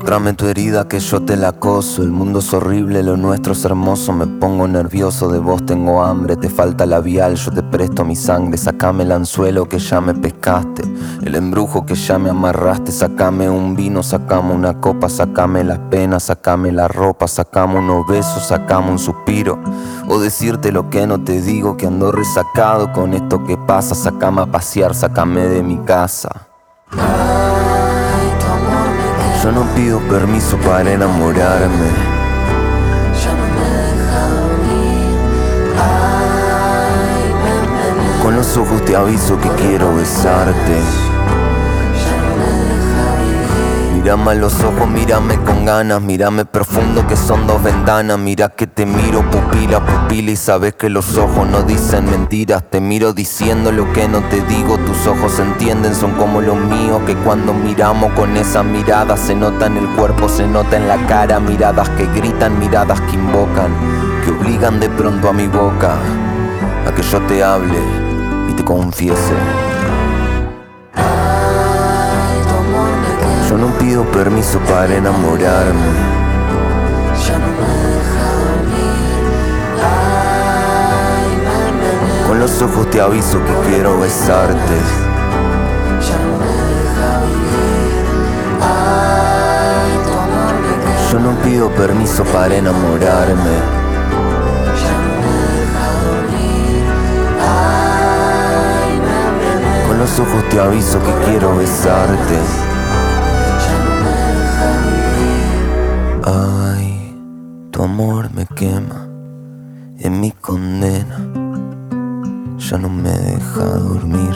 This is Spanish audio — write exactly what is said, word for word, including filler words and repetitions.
Mostrame tu herida que yo te la acoso. El mundo es horrible, lo nuestro es hermoso. Me pongo nervioso, de vos tengo hambre. Te falta labial, yo te presto mi sangre. Sacame el anzuelo que ya me pescaste, el embrujo que ya me amarraste. Sacame un vino, sacame una copa. Sacame las penas, sacame la ropa. Sacame unos besos, sacame un suspiro. O decirte lo que no te digo, que ando resacado con esto que pasa. Sacame a pasear, sacame de mi casa. Yo no pido permiso para enamorarme. Ya no me deja dormir. Ay, ven, ven, ven. Con los ojos te aviso que quiero besarte. Ya no me deja vivir. Mírame a los ojos, mírame con ganas. Mírame profundo que son dos ventanas. Mira que te miro pupila, pupila. Y sabes que los ojos no dicen mentiras. Te miro diciendo lo que no te digo. Tus ojos entienden, son como los míos. Que cuando miramos con esa mirada se nota en el cuerpo, se nota en la cara. Miradas que gritan, miradas que invocan, que obligan de pronto a mi boca a que yo te hable y te confiese. Yo no pido permiso para enamorarme. Ya no me deja dormir. Ay, ven, ven, ven. Con los ojos te aviso que quiero besarte. Ya no me deja vivir. Ay, tu amor me quema. Yo no pido permiso para enamorarme. Ya no me deja dormir. Ay, ven, ven, ven. Con los ojos te aviso que quiero besarte. Ya no me deja vivir. Ay, tu amor me quema, en mi condena. Ya no me deja dormir.